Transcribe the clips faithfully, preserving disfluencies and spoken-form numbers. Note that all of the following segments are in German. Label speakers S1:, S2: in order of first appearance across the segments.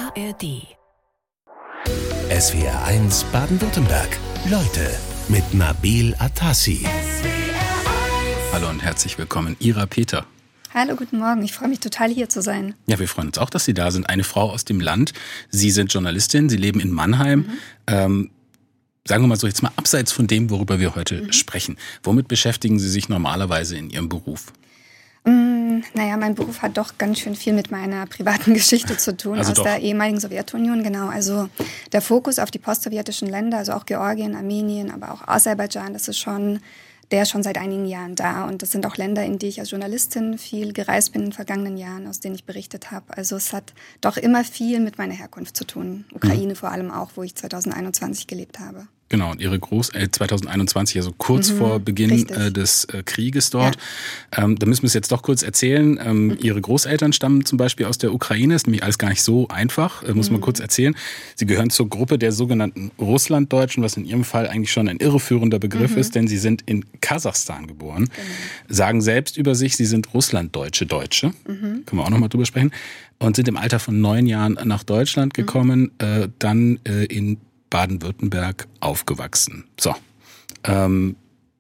S1: A R D.
S2: S W R eins Baden-Württemberg. Leute mit Nabil Atassi.
S3: Hallo und herzlich willkommen, Ira Peter.
S4: Hallo, guten Morgen. Ich freue mich total, hier zu sein.
S3: Ja, wir freuen uns auch, dass Sie da sind. Eine Frau aus dem Land. Sie sind Journalistin, Sie leben in Mannheim. Mhm. Ähm, sagen wir mal so, jetzt mal abseits von dem, worüber wir heute mhm. sprechen. Womit beschäftigen Sie sich normalerweise in Ihrem Beruf?
S4: Mm, naja, mein Beruf hat doch ganz schön viel mit meiner privaten Geschichte zu tun,
S3: also
S4: aus
S3: doch.
S4: der ehemaligen Sowjetunion. Genau, also der Fokus auf die postsowjetischen Länder, also auch Georgien, Armenien, aber auch Aserbaidschan, das ist schon... Der ist schon seit einigen Jahren da. Und das sind auch Länder, in die ich als Journalistin viel gereist bin in den vergangenen Jahren, aus denen ich berichtet habe. Also es hat doch immer viel mit meiner Herkunft zu tun. Ukraine mhm. vor allem auch, wo ich zwanzig einundzwanzig gelebt habe. Genau,
S3: und Ihre Groß- äh, zwanzig einundzwanzig, also kurz mhm, vor Beginn äh, des äh, Krieges dort. Ja. Ähm, da müssen wir es jetzt doch kurz erzählen. Ähm, mhm. Ihre Großeltern stammen zum Beispiel aus der Ukraine. Ist nämlich alles gar nicht so einfach, äh, muss mhm. man kurz erzählen. Sie gehören zur Gruppe der sogenannten Russlanddeutschen, was in Ihrem Fall eigentlich schon ein irreführender Begriff mhm. ist, denn Sie sind in Kasachstan geboren. Genau. Sagen selbst über sich, Sie sind Russlanddeutsche Deutsche. Mhm. Können wir auch nochmal drüber sprechen. Und sind im Alter von neun Jahren nach Deutschland gekommen, mhm. äh, dann äh, in Baden-Württemberg aufgewachsen. So, ähm,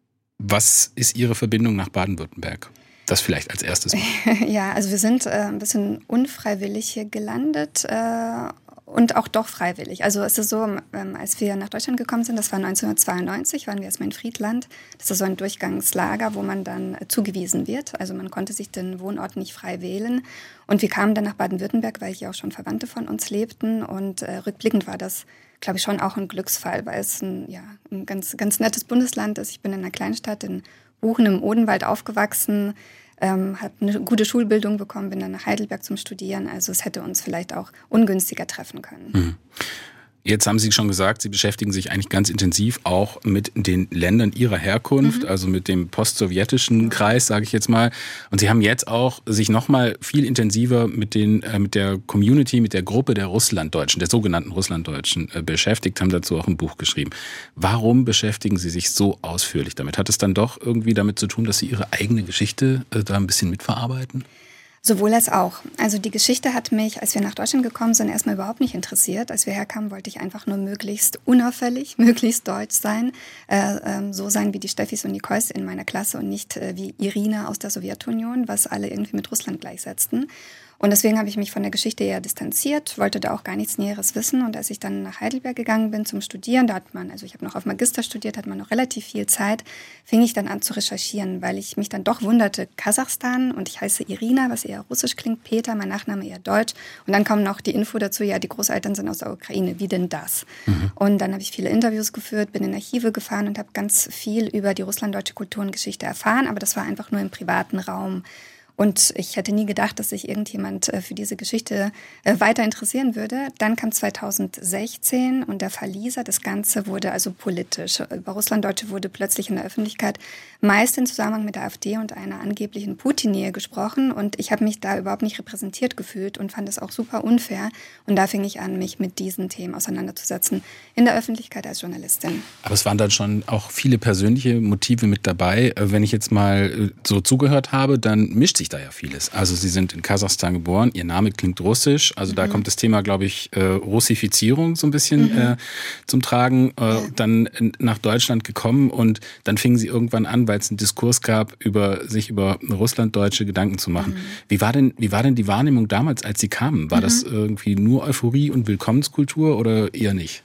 S3: was ist Ihre Verbindung nach Baden-Württemberg? Das vielleicht als erstes mal.
S4: Ja, also wir sind äh, ein bisschen unfreiwillig hier gelandet äh, und auch doch freiwillig. Also es ist so, ähm, als wir nach Deutschland gekommen sind, das war neunzehnhundertzweiundneunzig, waren wir erstmal in Friedland. Das ist so ein Durchgangslager, wo man dann äh, zugewiesen wird. Also man konnte sich den Wohnort nicht frei wählen. Und wir kamen dann nach Baden-Württemberg, weil hier auch schon Verwandte von uns lebten. Und äh, rückblickend war das, glaube ich, schon auch ein Glücksfall, weil es ein, ja, ein ganz, ganz nettes Bundesland ist. Ich bin in einer Kleinstadt in Buchen im Odenwald aufgewachsen, ähm, habe eine gute Schulbildung bekommen, bin dann nach Heidelberg zum Studieren. Also es hätte uns vielleicht auch ungünstiger treffen können.
S3: Mhm. Jetzt haben Sie schon gesagt, Sie beschäftigen sich eigentlich ganz intensiv auch mit den Ländern Ihrer Herkunft, mhm. also mit dem postsowjetischen Kreis, sage ich jetzt mal. Und Sie haben jetzt auch sich nochmal viel intensiver mit den äh, mit der Community, mit der Gruppe der Russlanddeutschen, der sogenannten Russlanddeutschen äh, beschäftigt, haben dazu auch ein Buch geschrieben. Warum beschäftigen Sie sich so ausführlich damit? Hat es dann doch irgendwie damit zu tun, dass Sie Ihre eigene Geschichte äh, da ein bisschen mitverarbeiten?
S4: Sowohl als auch. Also die Geschichte hat mich, als wir nach Deutschland gekommen sind, erstmal überhaupt nicht interessiert. Als wir herkamen, wollte ich einfach nur möglichst unauffällig, möglichst deutsch sein. Äh, ähm, so sein wie die Steffis und Nicoles in meiner Klasse und nicht äh, wie Irina aus der Sowjetunion, was alle irgendwie mit Russland gleichsetzten. Und deswegen habe ich mich von der Geschichte eher distanziert, wollte da auch gar nichts Näheres wissen. Und als ich dann nach Heidelberg gegangen bin zum Studieren, da hat man, also ich habe noch auf Magister studiert, hat man noch relativ viel Zeit, fing ich dann an zu recherchieren, weil ich mich dann doch wunderte, Kasachstan und ich heiße Irina, was eher russisch klingt, Peter, mein Nachname eher deutsch. Und dann kam noch die Info dazu, ja, die Großeltern sind aus der Ukraine, wie denn das? Mhm. Und dann habe ich viele Interviews geführt, bin in Archive gefahren und habe ganz viel über die russlanddeutsche Kultur und Geschichte erfahren, aber das war einfach nur im privaten Raum. Und ich hätte nie gedacht, dass sich irgendjemand für diese Geschichte weiter interessieren würde. Dann kam zweitausendsechzehn und der Verlieser. Das Ganze wurde also politisch. Über Russlanddeutsche wurde plötzlich in der Öffentlichkeit meist in Zusammenhang mit der AfD und einer angeblichen Putin-Nähe gesprochen. Und ich habe mich da überhaupt nicht repräsentiert gefühlt und fand es auch super unfair. Und da fing ich an, mich mit diesen Themen auseinanderzusetzen in der Öffentlichkeit als Journalistin.
S3: Aber es waren dann schon auch viele persönliche Motive mit dabei. Wenn ich jetzt mal so zugehört habe, dann mischt sich da ja vieles. Also Sie sind in Kasachstan geboren, Ihr Name klingt russisch, also mhm. da kommt das Thema, glaube ich, äh, Russifizierung so ein bisschen mhm. äh, zum Tragen. Äh, ja. Dann nach Deutschland gekommen und dann fingen Sie irgendwann an, weil es einen Diskurs gab, über sich über Russlanddeutsche Gedanken zu machen. Mhm. Wie war denn, wie war denn die Wahrnehmung damals, als Sie kamen? War mhm. das irgendwie nur Euphorie und Willkommenskultur oder eher nicht?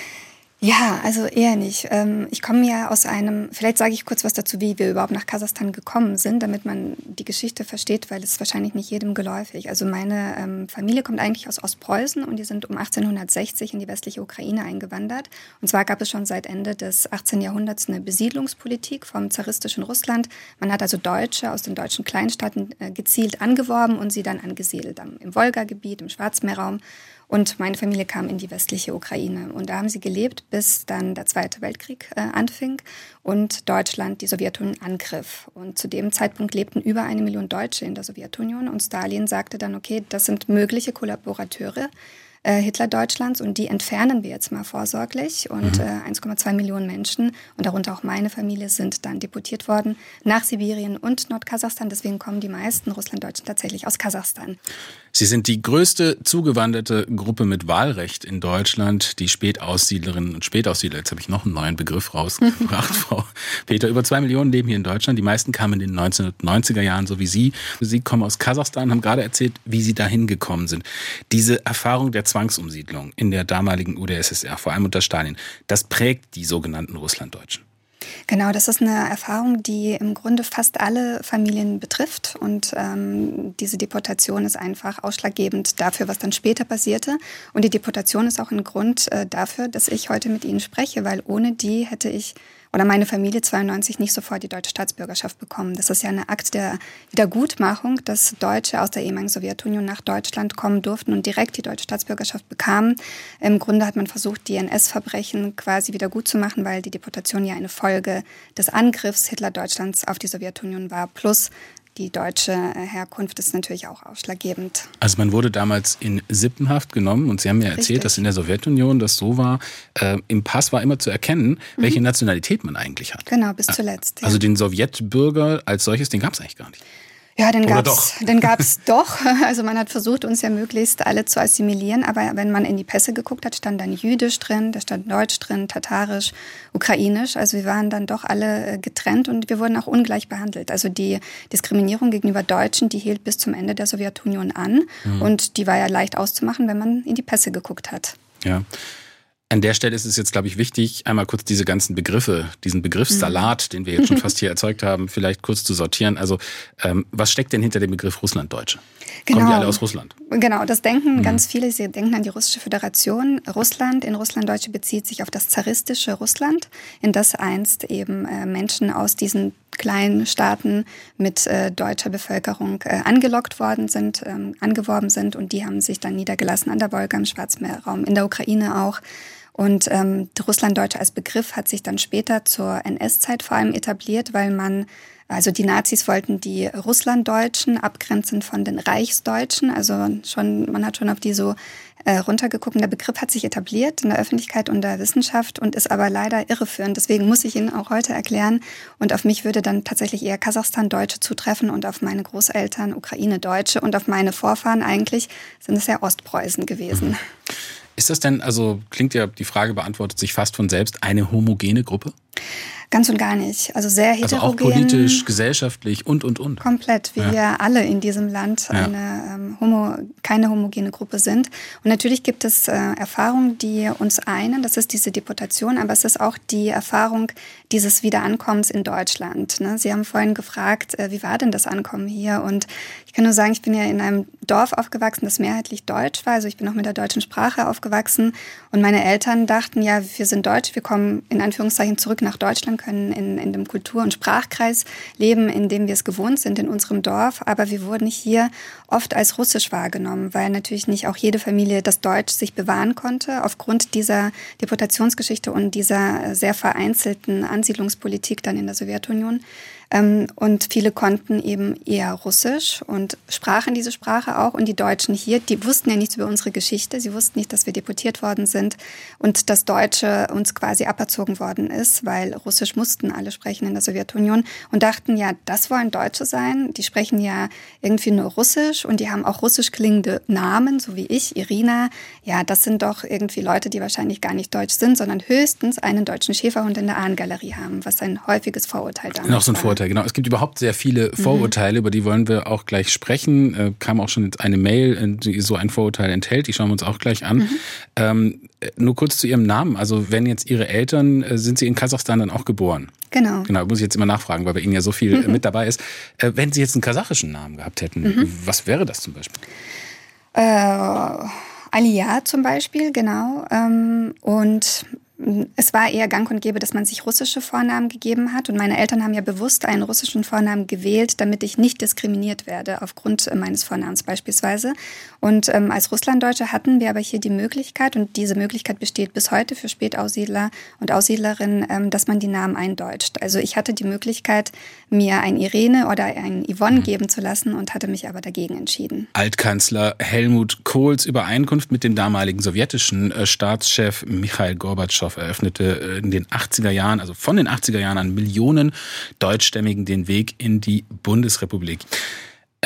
S4: Ja, also eher nicht. Ich komme ja aus einem, vielleicht sage ich kurz was dazu, wie wir überhaupt nach Kasachstan gekommen sind, damit man die Geschichte versteht, weil es wahrscheinlich nicht jedem geläufig. Also meine ähm, Familie kommt eigentlich aus Ostpreußen und die sind um achtzehnhundertsechzig in die westliche Ukraine eingewandert. Und zwar gab es schon seit Ende des achtzehnten Jahrhunderts eine Besiedlungspolitik vom zaristischen Russland. Man hat also Deutsche aus den deutschen Kleinstaaten äh, gezielt angeworben und sie dann angesiedelt im Wolgagebiet, im Schwarzmeerraum. Und meine Familie kam in die westliche Ukraine. Und da haben sie gelebt, bis dann der Zweite Weltkrieg äh, anfing und Deutschland die Sowjetunion angriff. Und zu dem Zeitpunkt lebten über eine Million Deutsche in der Sowjetunion. Und Stalin sagte dann, okay, das sind mögliche Kollaborateure äh, Hitler-Deutschlands und die entfernen wir jetzt mal vorsorglich. Und äh, eins Komma zwei Millionen Menschen, und darunter auch meine Familie, sind dann deportiert worden nach Sibirien und Nordkasachstan. Deswegen kommen die meisten Russlanddeutschen tatsächlich aus Kasachstan.
S3: Sie sind die größte zugewanderte Gruppe mit Wahlrecht in Deutschland, die Spätaussiedlerinnen und Spätaussiedler. Jetzt habe ich noch einen neuen Begriff rausgebracht, Frau Peter. Über zwei Millionen leben hier in Deutschland. Die meisten kamen in den neunzehnhundertneunziger Jahren, so wie Sie. Sie kommen aus Kasachstan, haben gerade erzählt, wie Sie dahin gekommen sind. Diese Erfahrung der Zwangsumsiedlung in der damaligen U d S S R, vor allem unter Stalin, das prägt die sogenannten Russlanddeutschen.
S4: Genau, das ist eine Erfahrung, die im Grunde fast alle Familien betrifft. Und ähm, diese Deportation ist einfach ausschlaggebend dafür, was dann später passierte. Und die Deportation ist auch ein Grund äh, dafür, dass ich heute mit Ihnen spreche, weil ohne die hätte ich oder meine Familie zweiundneunzig nicht sofort die deutsche Staatsbürgerschaft bekommen. Das ist ja ein Akt der Wiedergutmachung, dass Deutsche aus der ehemaligen Sowjetunion nach Deutschland kommen durften und direkt die deutsche Staatsbürgerschaft bekamen. Im Grunde hat man versucht, die N S-Verbrechen quasi wieder gut zu machen, weil die Deportation ja eine Folge des Angriffs Hitler-Deutschlands auf die Sowjetunion war. Plus die deutsche Herkunft ist natürlich auch ausschlaggebend.
S3: Also man wurde damals in Sippenhaft genommen und Sie haben ja erzählt, Richtig. dass in der Sowjetunion das so war, äh, im Pass war immer zu erkennen, welche mhm. Nationalität man eigentlich hat.
S4: Genau, bis zuletzt.
S3: Also ja. den Sowjetbürger als solches, den gab es eigentlich gar nicht.
S4: Ja, den gab's, den gab's doch. Also man hat versucht, uns ja möglichst alle zu assimilieren. Aber wenn man in die Pässe geguckt hat, stand dann Jüdisch drin, da stand Deutsch drin, Tatarisch, Ukrainisch. Also wir waren dann doch alle getrennt und wir wurden auch ungleich behandelt. Also die Diskriminierung gegenüber Deutschen, die hielt bis zum Ende der Sowjetunion an. Mhm. Und die war ja leicht auszumachen, wenn man in die Pässe geguckt hat.
S3: Ja. An der Stelle ist es jetzt, glaube ich, wichtig, einmal kurz diese ganzen Begriffe, diesen Begriffssalat, den wir jetzt schon fast hier erzeugt haben, vielleicht kurz zu sortieren. Also ähm, was steckt denn hinter dem Begriff Russlanddeutsche?
S4: Genau.
S3: Kommen die alle aus Russland?
S4: Genau, das denken
S3: mhm.
S4: ganz viele. Sie denken an die Russische Föderation. Russland in Russlanddeutsche bezieht sich auf das zaristische Russland, in das einst eben äh, Menschen aus diesen kleinen Staaten mit äh, deutscher Bevölkerung äh, angelockt worden sind, ähm, angeworben sind und die haben sich dann niedergelassen an der Wolga, im Schwarzmeerraum, in der Ukraine auch. Und ähm, Russlanddeutsche als Begriff hat sich dann später zur N S-Zeit vor allem etabliert, weil man, also die Nazis wollten die Russlanddeutschen abgrenzen von den Reichsdeutschen. Also schon, man hat schon auf die so äh, runtergeguckt. Und der Begriff hat sich etabliert in der Öffentlichkeit und der Wissenschaft und ist aber leider irreführend. Deswegen muss ich ihn auch heute erklären. Und auf mich würde dann tatsächlich eher Kasachstan-Deutsche zutreffen und auf meine Großeltern Ukraine-Deutsche und auf meine Vorfahren eigentlich sind es ja Ostpreußen gewesen.
S3: Mhm. Ist das denn, also klingt ja, die Frage beantwortet sich fast von selbst, eine homogene Gruppe?
S4: Ganz und gar nicht. Also sehr heterogen.
S3: Also auch politisch, gesellschaftlich und, und, und.
S4: Komplett, wie ja. wir alle in diesem Land eine, ja. ähm, homo, keine homogene Gruppe sind. Und natürlich gibt es äh, Erfahrungen, die uns einen, das ist diese Deportation, aber es ist auch die Erfahrung dieses Wiederankommens in Deutschland. Ne? Sie haben vorhin gefragt, äh, wie war denn das Ankommen hier? Und ich kann nur sagen, ich bin ja in einem Dorf aufgewachsen, das mehrheitlich deutsch war. Also ich bin auch mit der deutschen Sprache aufgewachsen. Und meine Eltern dachten, ja, wir sind deutsch, wir kommen in Anführungszeichen zurück nach Deutschland, können in, in dem Kultur- und Sprachkreis leben, in dem wir es gewohnt sind, in unserem Dorf. Aber wir wurden hier oft als russisch wahrgenommen, weil natürlich nicht auch jede Familie das Deutsch sich bewahren konnte, aufgrund dieser Deportationsgeschichte und dieser sehr vereinzelten Ansiedlungspolitik dann in der Sowjetunion. Und viele konnten eben eher Russisch und sprachen diese Sprache auch. Und die Deutschen hier, die wussten ja nichts über unsere Geschichte. Sie wussten nicht, dass wir deportiert worden sind und das Deutsche uns quasi aberzogen worden ist, weil Russisch mussten alle sprechen in der Sowjetunion und dachten, ja, das wollen Deutsche sein. Die sprechen ja irgendwie nur Russisch und die haben auch russisch klingende Namen, so wie ich, Irina. Ja, das sind doch irgendwie Leute, die wahrscheinlich gar nicht deutsch sind, sondern höchstens einen deutschen Schäferhund in der Ahnengalerie haben, was ein häufiges Vorurteil damals
S3: Noch so ein
S4: war.
S3: Vorurteil, genau. Es gibt überhaupt sehr viele Vorurteile, mhm. über die wollen wir auch gleich sprechen. Äh, kam auch schon eine Mail, die so ein Vorurteil enthält, die schauen wir uns auch gleich an. Mhm. Ähm, nur kurz zu Ihrem Namen. Also wenn jetzt Ihre Eltern, äh, sind Sie in Kasachstan dann auch geboren?
S4: Genau.
S3: Genau, muss ich jetzt immer nachfragen, weil bei Ihnen ja so viel mhm. mit dabei ist. Äh, wenn Sie jetzt einen kasachischen Namen gehabt hätten, mhm. was wäre das zum Beispiel?
S4: Äh, Aliyah zum Beispiel, genau. Ähm, und es war eher gang und gäbe, dass man sich russische Vornamen gegeben hat. Und meine Eltern haben ja bewusst einen russischen Vornamen gewählt, damit ich nicht diskriminiert werde, aufgrund meines Vornamens beispielsweise. Und ähm, als Russlanddeutsche hatten wir aber hier die Möglichkeit, und diese Möglichkeit besteht bis heute für Spätaussiedler und Aussiedlerinnen, ähm, dass man die Namen eindeutscht. Also ich hatte die Möglichkeit, mir ein Irene oder ein Yvonne mhm. geben zu lassen und hatte mich aber dagegen entschieden.
S3: Altkanzler Helmut Kohls Übereinkunft mit dem damaligen sowjetischen äh, Staatschef Michail Gorbatschow eröffnete in den achtziger Jahren, also von den achtziger Jahren an, Millionen Deutschstämmigen den Weg in die Bundesrepublik.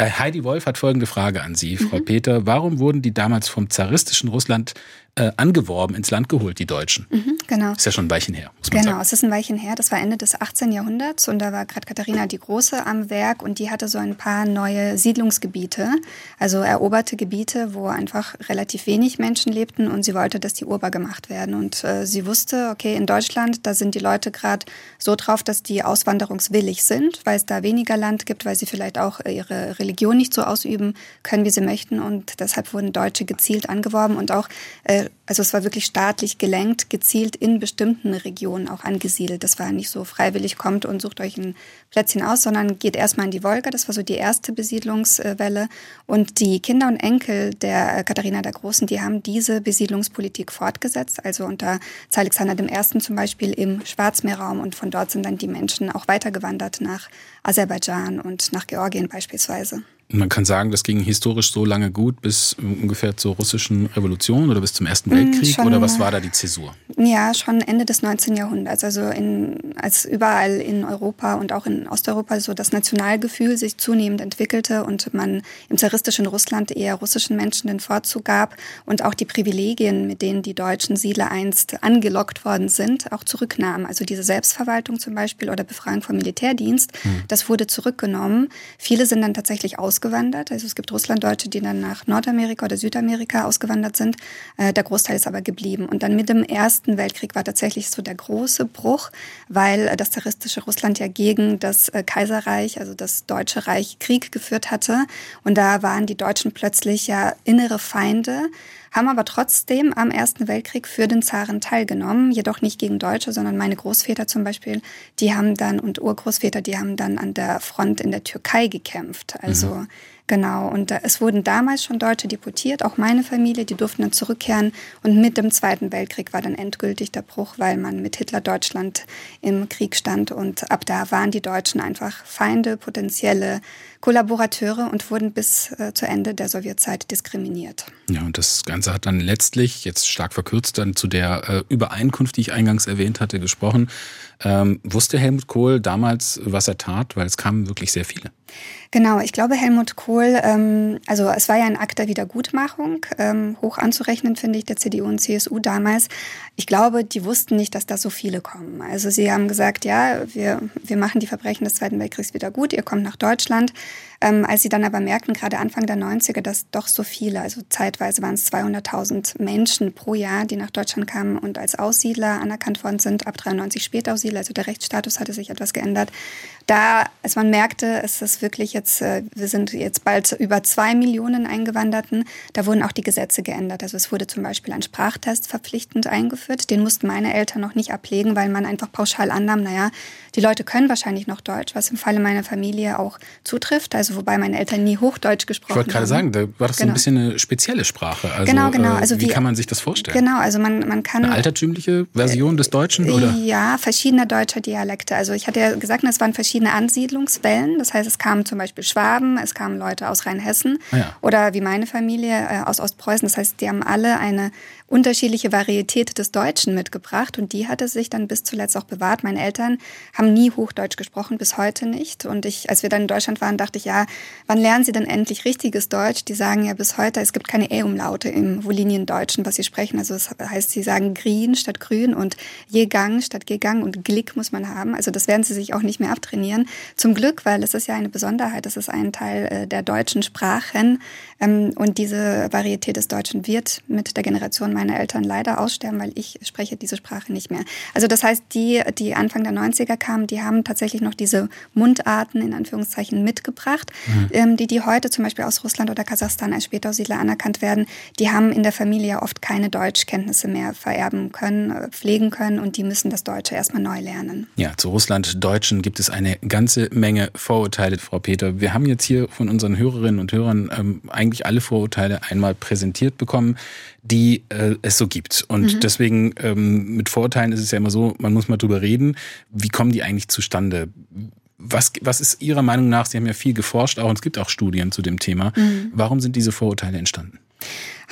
S3: Heidi Wolf hat folgende Frage an Sie, Frau
S4: Mhm.
S3: Peter. Warum wurden die damals vom zaristischen Russland äh, angeworben, ins Land geholt, die Deutschen?
S4: Mhm, genau.
S3: Ist ja schon ein Weilchen her, muss man
S4: Genau,
S3: sagen.
S4: es ist ein Weilchen her. Das war Ende des achtzehnten Jahrhunderts und da war gerade Katharina die Große am Werk und die hatte so ein paar neue Siedlungsgebiete, also eroberte Gebiete, wo einfach relativ wenig Menschen lebten und sie wollte, dass die urbar gemacht werden. Und äh, sie wusste, okay, in Deutschland, da sind die Leute gerade so drauf, dass die auswanderungswillig sind, weil es da weniger Land gibt, weil sie vielleicht auch ihre Religion nicht so ausüben können, wie sie möchten. Und deshalb wurden Deutsche gezielt angeworben und auch, äh, also es war wirklich staatlich gelenkt, gezielt in bestimmten Regionen auch angesiedelt. Das war nicht so freiwillig, kommt und sucht euch ein Plätzchen aus, sondern geht erstmal in die Wolga. Das war so die erste Besiedlungswelle. Und die Kinder und Enkel der Katharina der Großen, die haben diese Besiedlungspolitik fortgesetzt. Also unter Zar Alexander der Erste zum Beispiel im Schwarzmeerraum. Und von dort sind dann die Menschen auch weitergewandert nach Aserbaidschan und nach Georgien beispielsweise.
S3: Man kann sagen, das ging historisch so lange gut bis ungefähr zur russischen Revolution oder bis zum Ersten Weltkrieg?
S4: Schon,
S3: oder was war da die Zäsur?
S4: Ja, schon Ende des neunzehnten Jahrhunderts. Also in, als überall in Europa und auch in Osteuropa so das Nationalgefühl sich zunehmend entwickelte und man im zaristischen Russland eher russischen Menschen den Vorzug gab und auch die Privilegien, mit denen die deutschen Siedler einst angelockt worden sind, auch zurücknahmen. Also diese Selbstverwaltung zum Beispiel oder Befreiung vom Militärdienst, hm. das wurde zurückgenommen. Viele sind dann tatsächlich ausgewandert. Also es gibt Russlanddeutsche, die dann nach Nordamerika oder Südamerika ausgewandert sind. Der Großteil ist aber geblieben. Und dann mit dem Ersten Weltkrieg war tatsächlich so der große Bruch, weil das zaristische Russland ja gegen das Kaiserreich, also das Deutsche Reich, Krieg geführt hatte. Und da waren die Deutschen plötzlich ja innere Feinde, haben aber trotzdem am Ersten Weltkrieg für den Zaren teilgenommen, jedoch nicht gegen Deutsche, sondern meine Großväter zum Beispiel, die haben dann, und Urgroßväter, die haben dann an der Front in der Türkei gekämpft. Also mhm. Genau, und es wurden damals schon Deutsche deportiert, auch meine Familie, die durften dann zurückkehren. Und mit dem Zweiten Weltkrieg war dann endgültig der Bruch, weil man mit Hitler-Deutschland im Krieg stand. Und ab da waren die Deutschen einfach Feinde, potenzielle Kollaborateure und wurden bis äh, zu Ende der Sowjetzeit diskriminiert.
S3: Ja, und das Ganze hat dann letztlich, jetzt stark verkürzt, dann zu der äh, Übereinkunft, die ich eingangs erwähnt hatte, gesprochen. Ähm, wusste Helmut Kohl damals, was er tat? Weil es kamen wirklich sehr viele.
S4: Genau, ich glaube, Helmut Kohl, ähm, also es war ja ein Akt der Wiedergutmachung, ähm, hoch anzurechnen, finde ich, der C D U und C S U damals. Ich glaube, die wussten nicht, dass da so viele kommen. Also sie haben gesagt, ja, wir, wir machen die Verbrechen des Zweiten Weltkriegs wieder gut, ihr kommt nach Deutschland. Ähm, als sie dann aber merkten, gerade Anfang der neunziger, dass doch so viele, also zeitweise waren es zweihunderttausend Menschen pro Jahr, die nach Deutschland kamen und als Aussiedler anerkannt worden sind, ab dreiundneunzig Spätaussiedler, also der Rechtsstatus hatte sich etwas geändert. Da, als man merkte, es ist wirklich jetzt, wir sind jetzt bald über zwei Millionen Eingewanderten, da wurden auch die Gesetze geändert. Also es wurde zum Beispiel ein Sprachtest verpflichtend eingeführt, den mussten meine Eltern noch nicht ablegen, weil man einfach pauschal annahm, naja, die Leute können wahrscheinlich noch Deutsch, was im Falle meiner Familie auch zutrifft, also wobei meine Eltern nie Hochdeutsch gesprochen haben.
S3: Ich wollte gerade sagen, da war das so
S4: genau.
S3: ein bisschen eine spezielle Sprache. Also,
S4: genau, genau. Also
S3: wie,
S4: wie
S3: kann man sich das vorstellen?
S4: Genau, also man, man kann...
S3: Eine altertümliche Version äh, des Deutschen, oder?
S4: Ja, verschiedene deutsche Dialekte. Also ich hatte ja gesagt, es waren verschiedene Ansiedlungswellen. Das heißt, es kamen zum Beispiel Schwaben, es kamen Leute aus Rheinhessen ah, ja. oder wie meine Familie äh, aus Ostpreußen. Das heißt, die haben alle eine unterschiedliche Varietät des Deutschen mitgebracht und die hatte sich dann bis zuletzt auch bewahrt. Meine Eltern haben nie Hochdeutsch gesprochen, bis heute nicht. Und ich, als wir dann in Deutschland waren, dachte ich, ja, wann lernen sie denn endlich richtiges Deutsch? Die sagen ja bis heute, es gibt keine E-Umlaute im Voliniendeutschen, was sie sprechen. Also das heißt, sie sagen Grien statt Grün und Jegang statt Gegang und Glick muss man haben. Also das werden sie sich auch nicht mehr abtrainieren. Zum Glück, weil es ist ja eine Besonderheit, es ist ein Teil der deutschen Sprachen und diese Varietät des Deutschen wird mit der Generation meiner Eltern leider aussterben, weil ich spreche diese Sprache nicht mehr. Also das heißt, die, die Anfang der neunziger kamen, die haben tatsächlich noch diese Mundarten in Anführungszeichen mitgebracht, mhm. ähm, die, die heute zum Beispiel aus Russland oder Kasachstan als Spätaussiedler anerkannt werden. Die haben in der Familie oft keine Deutschkenntnisse mehr vererben können, pflegen können und die müssen das Deutsche erstmal neu lernen.
S3: Ja, zu Russlanddeutschen gibt es eine ganze Menge Vorurteile, Frau Peter. Wir haben jetzt hier von unseren Hörerinnen und Hörern ähm, eigentlich alle Vorurteile einmal präsentiert bekommen, die äh, es so gibt. Und mhm. deswegen ähm, mit Vorurteilen ist es ja immer so, man muss mal drüber reden, wie kommen die eigentlich zustande? Was, was ist Ihrer Meinung nach, Sie haben ja viel geforscht auch und es gibt auch Studien zu dem Thema, mhm. warum sind diese Vorurteile entstanden?
S4: Ach,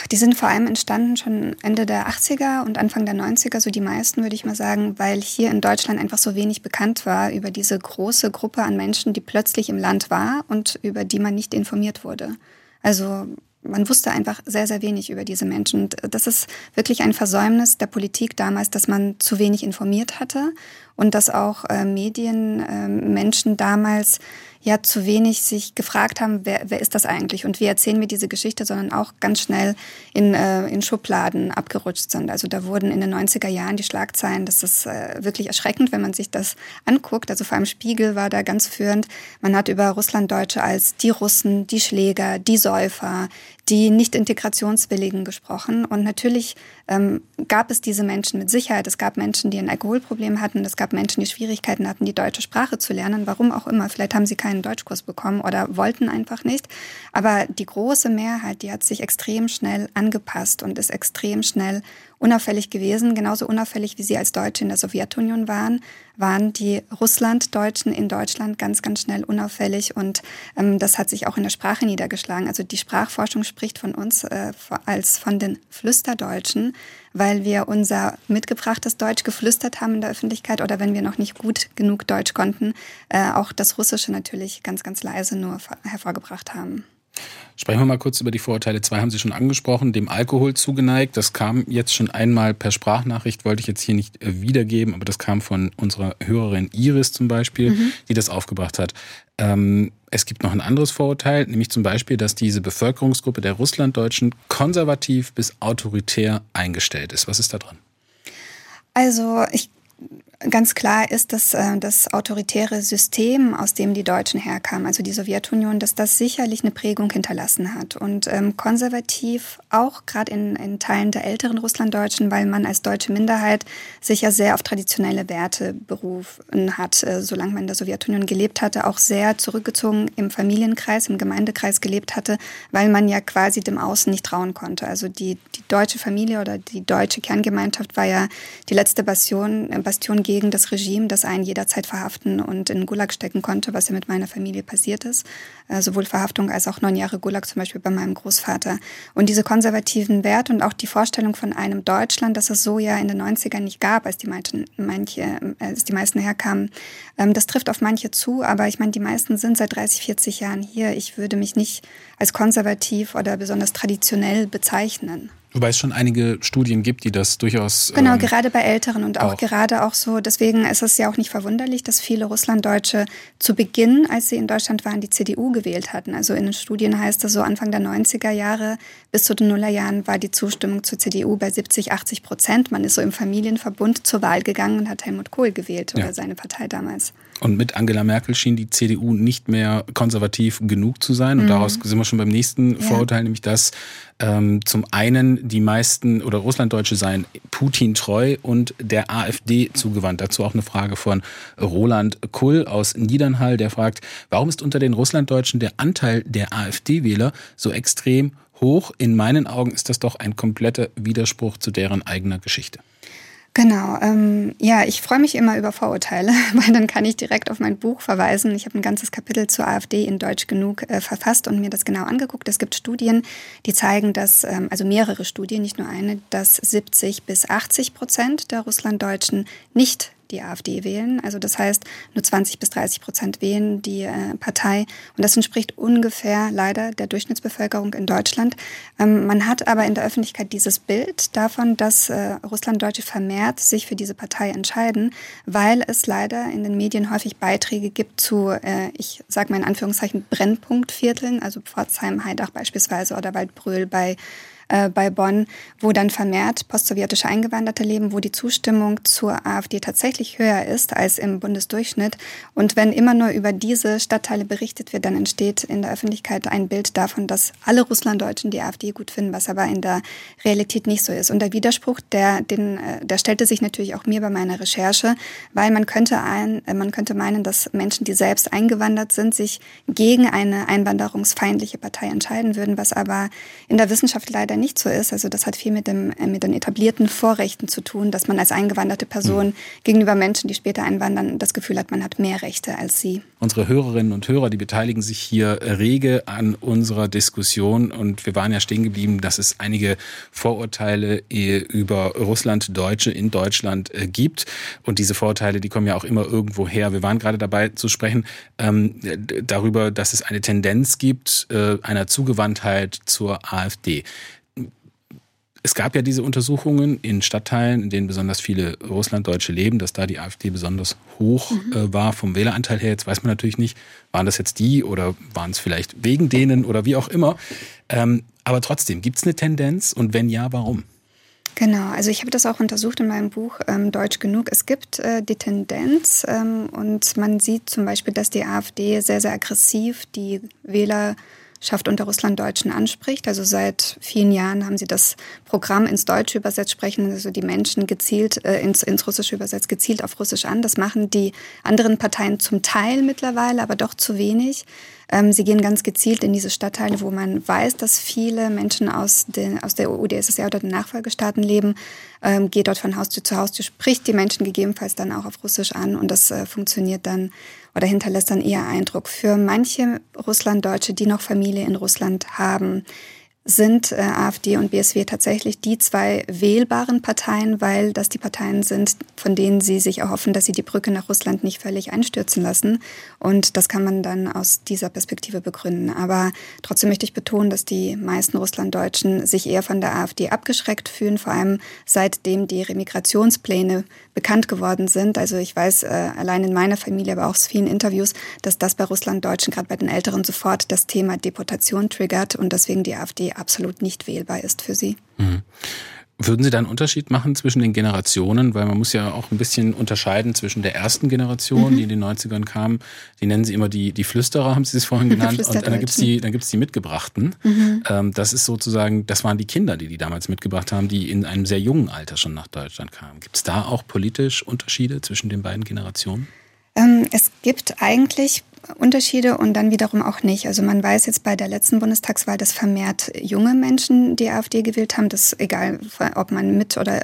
S4: Die sind vor allem entstanden schon Ende der achtziger und Anfang der neunziger, so die meisten, würde ich mal sagen, weil hier in Deutschland einfach so wenig bekannt war über diese große Gruppe an Menschen, die plötzlich im Land war und über die man nicht informiert wurde. Also man wusste einfach sehr, sehr wenig über diese Menschen. Und das ist wirklich ein Versäumnis der Politik damals, dass man zu wenig informiert hatte und dass auch äh, Medienmenschen äh, damals ja zu wenig sich gefragt haben, wer, wer ist das eigentlich und wie erzählen wir diese Geschichte, sondern auch ganz schnell in, äh, in Schubladen abgerutscht sind. Also da wurden in den neunziger Jahren die Schlagzeilen, das ist äh, wirklich erschreckend, wenn man sich das anguckt. Also vor allem Spiegel war da ganz führend. Man hat über Russlanddeutsche als die Russen, die Schläger, die Säufer, die nicht integrationswilligen gesprochen. Und natürlich ähm, gab es diese Menschen mit Sicherheit. Es gab Menschen, die ein Alkoholproblem hatten. Es gab Menschen, die Schwierigkeiten hatten, die deutsche Sprache zu lernen. Warum auch immer. Vielleicht haben sie keinen Deutschkurs bekommen oder wollten einfach nicht. Aber die große Mehrheit, die hat sich extrem schnell angepasst und ist extrem schnell unauffällig gewesen. Genauso unauffällig, wie sie als Deutsche in der Sowjetunion waren, waren die Russlanddeutschen in Deutschland ganz, ganz schnell unauffällig. Und ähm, das hat sich auch in der Sprache niedergeschlagen. Also die Sprachforschung spricht von uns äh, als von den Flüsterdeutschen, weil wir unser mitgebrachtes Deutsch geflüstert haben in der Öffentlichkeit oder wenn wir noch nicht gut genug Deutsch konnten, äh, auch das Russische natürlich ganz, ganz leise nur hervorgebracht haben.
S3: Sprechen wir mal kurz über die Vorurteile. Zwei haben Sie schon angesprochen, dem Alkohol zugeneigt. Das kam jetzt schon einmal per Sprachnachricht, wollte ich jetzt hier nicht wiedergeben, aber das kam von unserer Hörerin Iris zum Beispiel, mhm. die das aufgebracht hat. Ähm, es gibt noch ein anderes Vorurteil, nämlich zum Beispiel, dass diese Bevölkerungsgruppe der Russlanddeutschen konservativ bis autoritär eingestellt ist. Was ist da dran?
S4: Also ich Ganz klar ist, dass äh, das autoritäre System, aus dem die Deutschen herkamen, also die Sowjetunion, dass das sicherlich eine Prägung hinterlassen hat. Und ähm, konservativ auch gerade in, in Teilen der älteren Russlanddeutschen, weil man als deutsche Minderheit sich ja sehr auf traditionelle Werte berufen hat, äh, solange man in der Sowjetunion gelebt hatte, auch sehr zurückgezogen im Familienkreis, im Gemeindekreis gelebt hatte, weil man ja quasi dem Außen nicht trauen konnte. Also die, die deutsche Familie oder die deutsche Kerngemeinschaft war ja die letzte Bastion, äh, Bastion gegen das Regime, das einen jederzeit verhaften und in den Gulag stecken konnte, was ja mit meiner Familie passiert ist. Äh, sowohl Verhaftung als auch neun Jahre Gulag zum Beispiel bei meinem Großvater. Und diese konservativen Werte und auch die Vorstellung von einem Deutschland, das es so ja in den neunzigern nicht gab, als die, manchen, manche, als die meisten herkamen, ähm, das trifft auf manche zu, aber ich meine, die meisten sind seit dreißig, vierzig Jahren hier. Ich würde mich nicht als konservativ oder besonders traditionell bezeichnen.
S3: Wobei es schon einige Studien gibt, die das durchaus...
S4: Genau,
S3: ähm,
S4: gerade bei Älteren und auch, auch gerade auch so, deswegen ist es ja auch nicht verwunderlich, dass viele Russlanddeutsche zu Beginn, als sie in Deutschland waren, die C D U gewählt hatten. Also in den Studien heißt es so, Anfang der neunziger Jahre bis zu den Nullerjahren war die Zustimmung zur C D U bei siebzig, achtzig Prozent. Man ist so im Familienverbund zur Wahl gegangen und hat Helmut Kohl gewählt oder ja. seine Partei damals.
S3: Und mit Angela Merkel schien die C D U nicht mehr konservativ genug zu sein. Und mhm. daraus sind wir schon beim nächsten ja. Vorurteil, nämlich dass ähm, zum einen die meisten oder Russlanddeutsche seien Putin treu und der AfD zugewandt. Dazu auch eine Frage von Roland Kull aus Niedernhall, der fragt, warum ist unter den Russlanddeutschen der Anteil der AfD-Wähler so extrem hoch? In meinen Augen ist das doch ein kompletter Widerspruch zu deren eigener Geschichte.
S4: Genau, ähm, ja, ich freue mich immer über Vorurteile, weil dann kann ich direkt auf mein Buch verweisen. Ich habe ein ganzes Kapitel zur AfD in Deutsch genug äh, verfasst und mir das genau angeguckt. Es gibt Studien, die zeigen, dass, ähm, also mehrere Studien, nicht nur eine, dass siebzig bis achtzig Prozent der Russlanddeutschen nicht die AfD wählen. Also das heißt, nur zwanzig bis dreißig Prozent wählen die äh, Partei. Und das entspricht ungefähr leider der Durchschnittsbevölkerung in Deutschland. Ähm, man hat aber in der Öffentlichkeit dieses Bild davon, dass äh, Russlanddeutsche vermehrt sich für diese Partei entscheiden, weil es leider in den Medien häufig Beiträge gibt zu, äh, ich sage mal in Anführungszeichen, Brennpunktvierteln, also Pforzheim, Haidach beispielsweise oder Waldbröl bei bei Bonn, wo dann vermehrt postsowjetische Eingewanderte leben, wo die Zustimmung zur AfD tatsächlich höher ist als im Bundesdurchschnitt. Und wenn immer nur über diese Stadtteile berichtet wird, dann entsteht in der Öffentlichkeit ein Bild davon, dass alle Russlanddeutschen die AfD gut finden, was aber in der Realität nicht so ist. Und der Widerspruch, der, den, der stellte sich natürlich auch mir bei meiner Recherche, weil man könnte, ein, man könnte meinen, dass Menschen, die selbst eingewandert sind, sich gegen eine einwanderungsfeindliche Partei entscheiden würden, was aber in der Wissenschaft leider nicht so ist. Also das hat viel mit dem mit den etablierten Vorrechten zu tun, dass man als eingewanderte Person mhm. gegenüber Menschen, die später einwandern, das Gefühl hat, man hat mehr Rechte als sie.
S3: Unsere Hörerinnen und Hörer, die beteiligen sich hier rege an unserer Diskussion und wir waren ja stehen geblieben, dass es einige Vorurteile über Russlanddeutsche in Deutschland gibt und diese Vorurteile, die kommen ja auch immer irgendwo her. Wir waren gerade dabei zu sprechen ähm, darüber, dass es eine Tendenz gibt äh, einer Zugewandtheit zur AfD. Es gab ja diese Untersuchungen in Stadtteilen, in denen besonders viele Russlanddeutsche leben, dass da die AfD besonders hoch mhm. äh, war vom Wähleranteil her. Jetzt weiß man natürlich nicht, waren das jetzt die oder waren es vielleicht wegen denen oder wie auch immer. Ähm, aber trotzdem, gibt es eine Tendenz und wenn ja, warum?
S4: Genau, also ich habe das auch untersucht in meinem Buch ähm, Deutsch genug. Es gibt äh, die Tendenz ähm, und man sieht zum Beispiel, dass die AfD sehr, sehr aggressiv die Wähler Schaft unter Russlanddeutschen anspricht. Also seit vielen Jahren haben sie das Programm ins Deutsche übersetzt, sprechen also die Menschen gezielt äh, ins, ins Russische übersetzt, gezielt auf Russisch an. Das machen die anderen Parteien zum Teil mittlerweile, aber doch zu wenig. Ähm, sie gehen ganz gezielt in diese Stadtteile, wo man weiß, dass viele Menschen aus, den, aus der U d S S R oder den Nachfolgestaaten leben, ähm, geht dort von Haustür zu Haustür, spricht die Menschen gegebenenfalls dann auch auf Russisch an und das äh, funktioniert dann oder hinterlässt dann eher Eindruck. Für manche Russlanddeutsche, die noch Familie in Russland haben, sind äh, AfD und B S W tatsächlich die zwei wählbaren Parteien, weil das die Parteien sind, von denen sie sich erhoffen, dass sie die Brücke nach Russland nicht völlig einstürzen lassen. Und das kann man dann aus dieser Perspektive begründen. Aber trotzdem möchte ich betonen, dass die meisten Russlanddeutschen sich eher von der AfD abgeschreckt fühlen, vor allem seitdem die Remigrationspläne bekannt geworden sind. Also ich weiß äh, allein in meiner Familie, aber auch aus vielen Interviews, dass das bei Russlanddeutschen, gerade bei den Älteren, sofort das Thema Deportation triggert und deswegen die AfD absolut nicht wählbar ist für sie.
S3: Mhm. Würden Sie da einen Unterschied machen zwischen den Generationen? Weil man muss ja auch ein bisschen unterscheiden zwischen der ersten Generation, mhm. die in den neunzigern kam. Die nennen sie immer die, die Flüsterer, haben Sie es vorhin genannt. Und dann gibt's die, dann gibt's die Mitgebrachten. Mhm. Ähm, das ist sozusagen, das waren die Kinder, die die damals mitgebracht haben, die in einem sehr jungen Alter schon nach Deutschland kamen. Gibt es da auch politisch Unterschiede zwischen den beiden Generationen?
S4: Ähm, es gibt eigentlich Unterschiede und dann wiederum auch nicht. Also man weiß jetzt bei der letzten Bundestagswahl, dass vermehrt junge Menschen die AfD gewählt haben. Das ist egal, ob man mit oder,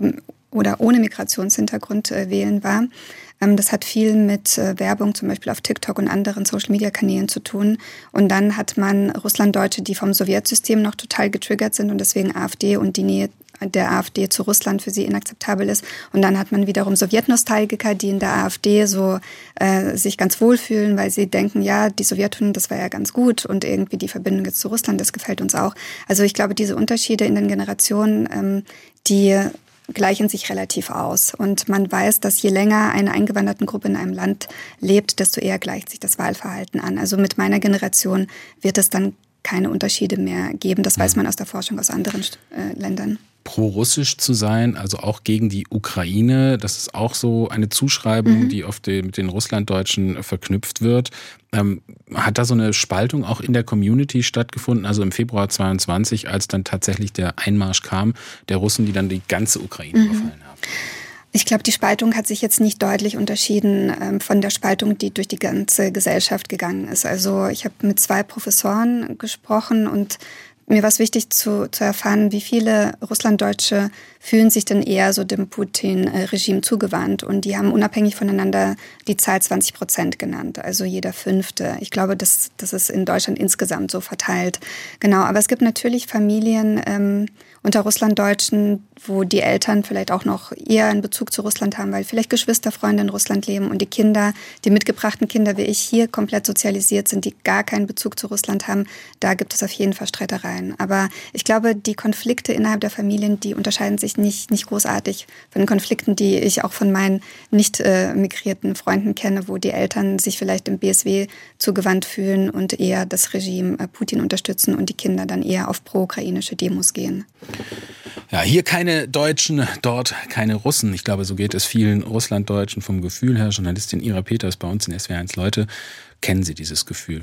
S4: oder ohne Migrationshintergrund wählen war. Das hat viel mit Werbung zum Beispiel auf TikTok und anderen Social-Media-Kanälen zu tun. Und dann hat man Russlanddeutsche, die vom Sowjetsystem noch total getriggert sind und deswegen AfD und die Nähe der AfD zu Russland für sie inakzeptabel ist. Und dann hat man wiederum Sowjetnostalgiker, die in der AfD so äh, sich ganz wohlfühlen, weil sie denken, ja, die Sowjetunion, das war ja ganz gut und irgendwie die Verbindung jetzt zu Russland, das gefällt uns auch. Also ich glaube, diese Unterschiede in den Generationen, ähm, die gleichen sich relativ aus. Und man weiß, dass je länger eine Eingewandertengruppe in einem Land lebt, desto eher gleicht sich das Wahlverhalten an. Also mit meiner Generation wird es dann keine Unterschiede mehr geben. Das weiß man aus der Forschung aus anderen äh, Ländern.
S3: Pro-russisch zu sein, also auch gegen die Ukraine, das ist auch so eine Zuschreibung, mhm. die oft mit den Russlanddeutschen verknüpft wird. Ähm, hat da so eine Spaltung auch in der Community stattgefunden, also im Februar zweiundzwanzig, als dann tatsächlich der Einmarsch kam, der Russen, die dann die ganze Ukraine mhm. überfallen haben?
S4: Ich glaube, die Spaltung hat sich jetzt nicht deutlich unterschieden ähm, von der Spaltung, die durch die ganze Gesellschaft gegangen ist. Also ich habe mit zwei Professoren gesprochen und mir war es wichtig zu, zu erfahren, wie viele Russlanddeutsche fühlen sich denn eher so dem Putin-Regime zugewandt. Und die haben unabhängig voneinander die Zahl zwanzig Prozent genannt, also jeder Fünfte. Ich glaube, das, das ist in Deutschland insgesamt so verteilt. Genau, aber es gibt natürlich Familien ähm, unter Russlanddeutschen, wo die Eltern vielleicht auch noch eher einen Bezug zu Russland haben, weil vielleicht Geschwisterfreunde in Russland leben und die Kinder, die mitgebrachten Kinder wie ich hier komplett sozialisiert sind, die gar keinen Bezug zu Russland haben, da gibt es auf jeden Fall Streitereien. Aber ich glaube, die Konflikte innerhalb der Familien, die unterscheiden sich nicht, nicht großartig von den Konflikten, die ich auch von meinen nicht äh, migrierten Freunden kenne, wo die Eltern sich vielleicht dem B S W zugewandt fühlen und eher das Regime äh, Putin unterstützen und die Kinder dann eher auf pro-ukrainische Demos gehen.
S3: Ja, hier keine Deutschen, dort keine Russen. Ich glaube, so geht es vielen Russlanddeutschen vom Gefühl her. Journalistin Ira Peters bei uns in S W R eins Leute. Kennen Sie dieses Gefühl?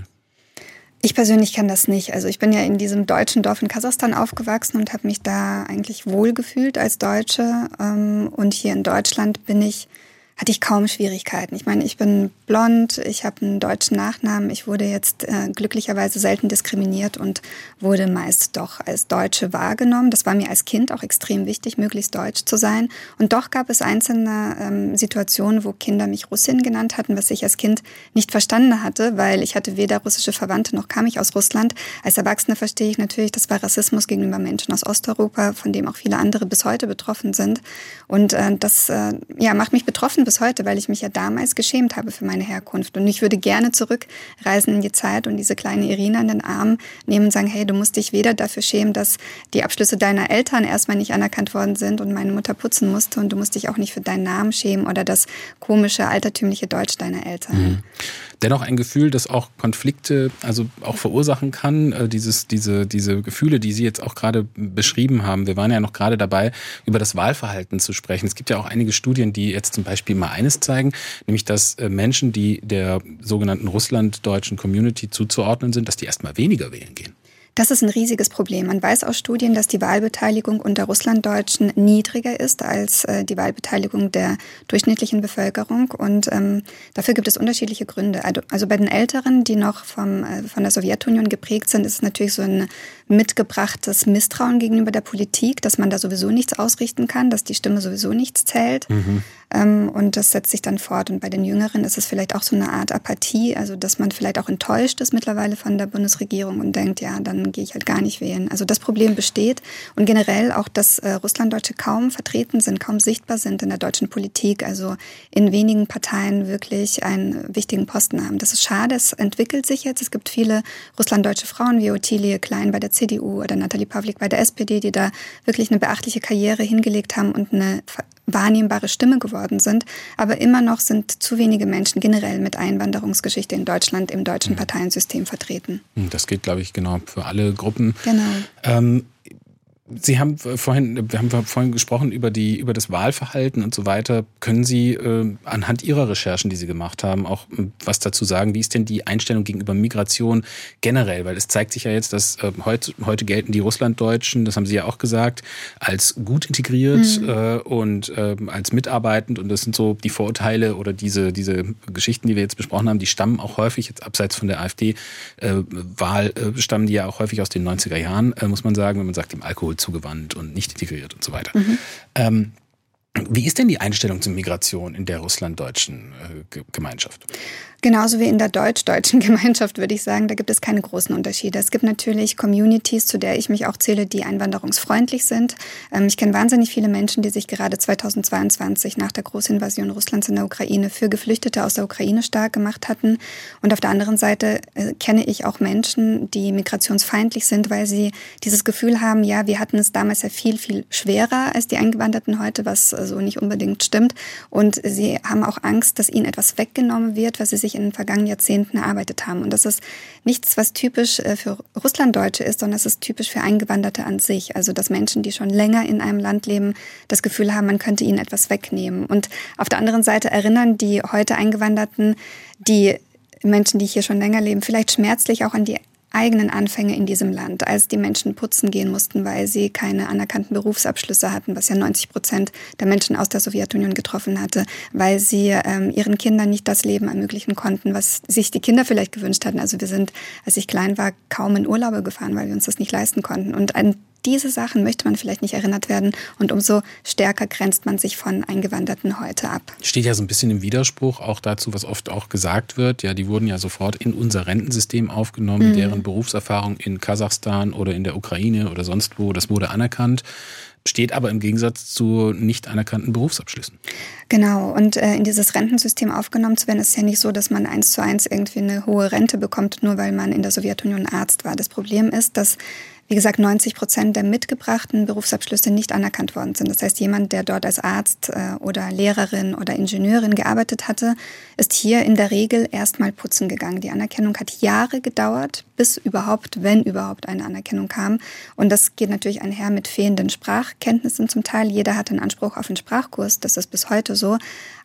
S4: Ich persönlich kann das nicht. Also ich bin ja in diesem deutschen Dorf in Kasachstan aufgewachsen und habe mich da eigentlich wohl gefühlt als Deutsche. Und hier in Deutschland bin ich hatte ich kaum Schwierigkeiten. Ich meine, ich bin blond, ich habe einen deutschen Nachnamen, ich wurde jetzt äh, glücklicherweise selten diskriminiert und wurde meist doch als Deutsche wahrgenommen. Das war mir als Kind auch extrem wichtig, möglichst deutsch zu sein. Und doch gab es einzelne ähm, Situationen, wo Kinder mich Russin genannt hatten, was ich als Kind nicht verstanden hatte, weil ich hatte weder russische Verwandte noch kam ich aus Russland. Als Erwachsene verstehe ich natürlich, das war Rassismus gegenüber Menschen aus Osteuropa, von dem auch viele andere bis heute betroffen sind. Und äh, das äh, ja, macht mich betroffen bis heute, weil ich mich ja damals geschämt habe für meine Herkunft. Und ich würde gerne zurückreisen in die Zeit und diese kleine Irina in den Arm nehmen und sagen, hey, du musst dich weder dafür schämen, dass die Abschlüsse deiner Eltern erstmal nicht anerkannt worden sind und meine Mutter putzen musste und du musst dich auch nicht für deinen Namen schämen oder das komische, altertümliche Deutsch deiner Eltern.
S3: Mhm. Dennoch ein Gefühl, das auch Konflikte also auch verursachen kann, äh, dieses, diese, diese Gefühle, die Sie jetzt auch gerade beschrieben haben. Wir waren ja noch gerade dabei, über das Wahlverhalten zu sprechen. Es gibt ja auch einige Studien, die jetzt zum Beispiel mal eines zeigen, nämlich dass äh, Menschen, die der sogenannten russlanddeutschen Community zuzuordnen sind, dass die erstmal weniger wählen gehen.
S4: Das ist ein riesiges Problem. Man weiß aus Studien, dass die Wahlbeteiligung unter Russlanddeutschen niedriger ist als äh, die Wahlbeteiligung der durchschnittlichen Bevölkerung. Und ähm, dafür gibt es unterschiedliche Gründe. Also, also bei den Älteren, die noch vom, äh, von der Sowjetunion geprägt sind, ist es natürlich so ein mitgebrachtes Misstrauen gegenüber der Politik, dass man da sowieso nichts ausrichten kann, dass die Stimme sowieso nichts zählt. Mhm. Ähm, und das setzt sich dann fort. Und bei den Jüngeren ist es vielleicht auch so eine Art Apathie, also dass man vielleicht auch enttäuscht ist mittlerweile von der Bundesregierung und denkt, ja, dann gehe ich halt gar nicht wählen. Also das Problem besteht und generell auch, dass äh, Russlanddeutsche kaum vertreten sind, kaum sichtbar sind in der deutschen Politik, also in wenigen Parteien wirklich einen wichtigen Posten haben. Das ist schade, es entwickelt sich jetzt. Es gibt viele russlanddeutsche Frauen wie Ottilie Klein bei der C D U oder Nathalie Pavlik bei der S P D, die da wirklich eine beachtliche Karriere hingelegt haben und eine wahrnehmbare Stimme geworden sind. Aber immer noch sind zu wenige Menschen generell mit Einwanderungsgeschichte in Deutschland im deutschen mhm. Parteiensystem vertreten.
S3: Das geht, glaube ich, genau für alle Gruppen.
S4: Genau.
S3: Ähm, Sie haben vorhin, wir haben vorhin gesprochen über die, über das Wahlverhalten und so weiter. Können Sie äh, anhand Ihrer Recherchen, die Sie gemacht haben, auch äh, was dazu sagen? Wie ist denn die Einstellung gegenüber Migration generell? Weil es zeigt sich ja jetzt, dass äh, heute, heute gelten die Russlanddeutschen, das haben Sie ja auch gesagt, als gut integriert mhm. äh, und äh, als mitarbeitend. Und das sind so die Vorurteile oder diese, diese Geschichten, die wir jetzt besprochen haben, die stammen auch häufig, jetzt abseits von der AfD-Wahl, äh, stammen die ja auch häufig aus den neunziger Jahren, äh, muss man sagen, wenn man sagt, dem Alkohol zugewandt und nicht integriert und so weiter. Mhm. Ähm, wie ist denn die Einstellung zur Migration in der russlanddeutschen äh, Gemeinschaft?
S4: Genauso wie in der deutsch-deutschen Gemeinschaft, würde ich sagen, da gibt es keine großen Unterschiede. Es gibt natürlich Communities, zu der ich mich auch zähle, die einwanderungsfreundlich sind. Ich kenne wahnsinnig viele Menschen, die sich gerade zweitausendzweiundzwanzig nach der Großinvasion Russlands in der Ukraine für Geflüchtete aus der Ukraine stark gemacht hatten. Und auf der anderen Seite äh, kenne ich auch Menschen, die migrationsfeindlich sind, weil sie dieses Gefühl haben, ja, wir hatten es damals ja viel, viel schwerer als die Eingewanderten heute, was so also nicht unbedingt stimmt. Und sie haben auch Angst, dass ihnen etwas weggenommen wird, was sie sich in den vergangenen Jahrzehnten erarbeitet haben. Und das ist nichts, was typisch für Russlanddeutsche ist, sondern es ist typisch für Eingewanderte an sich. Also dass Menschen, die schon länger in einem Land leben, das Gefühl haben, man könnte ihnen etwas wegnehmen. Und auf der anderen Seite erinnern die heute Eingewanderten, die Menschen, die hier schon länger leben, vielleicht schmerzlich auch an die eigenen Anfänge in diesem Land, als die Menschen putzen gehen mussten, weil sie keine anerkannten Berufsabschlüsse hatten, was ja neunzig Prozent der Menschen aus der Sowjetunion getroffen hatte, weil sie ähm, ihren Kindern nicht das Leben ermöglichen konnten, was sich die Kinder vielleicht gewünscht hatten. Also wir sind, als ich klein war, kaum in Urlaube gefahren, weil wir uns das nicht leisten konnten. Und an diese Sachen möchte man vielleicht nicht erinnert werden und umso stärker grenzt man sich von Eingewanderten heute ab.
S3: Steht ja so ein bisschen im Widerspruch auch dazu, was oft auch gesagt wird. Ja, die wurden ja sofort in unser Rentensystem aufgenommen, mhm. deren Berufserfahrung in Kasachstan oder in der Ukraine oder sonst wo, das wurde anerkannt. Steht aber im Gegensatz zu nicht anerkannten Berufsabschlüssen.
S4: Genau, und äh, in dieses Rentensystem aufgenommen zu werden, ist ja nicht so, dass man eins zu eins irgendwie eine hohe Rente bekommt, nur weil man in der Sowjetunion Arzt war. Das Problem ist, dass wie gesagt, neunzig Prozent der mitgebrachten Berufsabschlüsse nicht anerkannt worden sind. Das heißt, jemand, der dort als Arzt äh, oder Lehrerin oder Ingenieurin gearbeitet hatte, ist hier in der Regel erstmal putzen gegangen. Die Anerkennung hat Jahre gedauert, bis überhaupt, wenn überhaupt eine Anerkennung kam. Und das geht natürlich einher mit fehlenden Sprachkenntnissen zum Teil. Jeder hat einen Anspruch auf einen Sprachkurs, das ist bis heute so.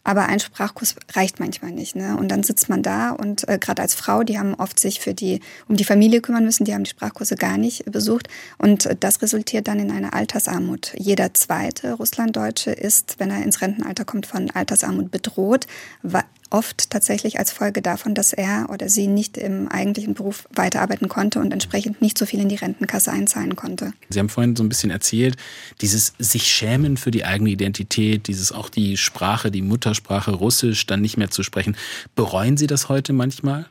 S4: Aber ein Sprachkurs reicht manchmal nicht, ne? Und dann sitzt man da und äh, gerade als Frau, die haben oft sich für die um die Familie kümmern müssen, die haben die Sprachkurse gar nicht besucht. Und äh, das resultiert dann in einer Altersarmut. Jeder zweite Russlanddeutsche ist, wenn er ins Rentenalter kommt, von Altersarmut bedroht. Wa- Oft tatsächlich als Folge davon, dass er oder sie nicht im eigentlichen Beruf weiterarbeiten konnte und entsprechend nicht so viel in die Rentenkasse einzahlen konnte.
S3: Sie haben vorhin so ein bisschen erzählt, dieses sich schämen für die eigene Identität, dieses auch die Sprache, die Muttersprache Russisch dann nicht mehr zu sprechen. Bereuen Sie das heute manchmal?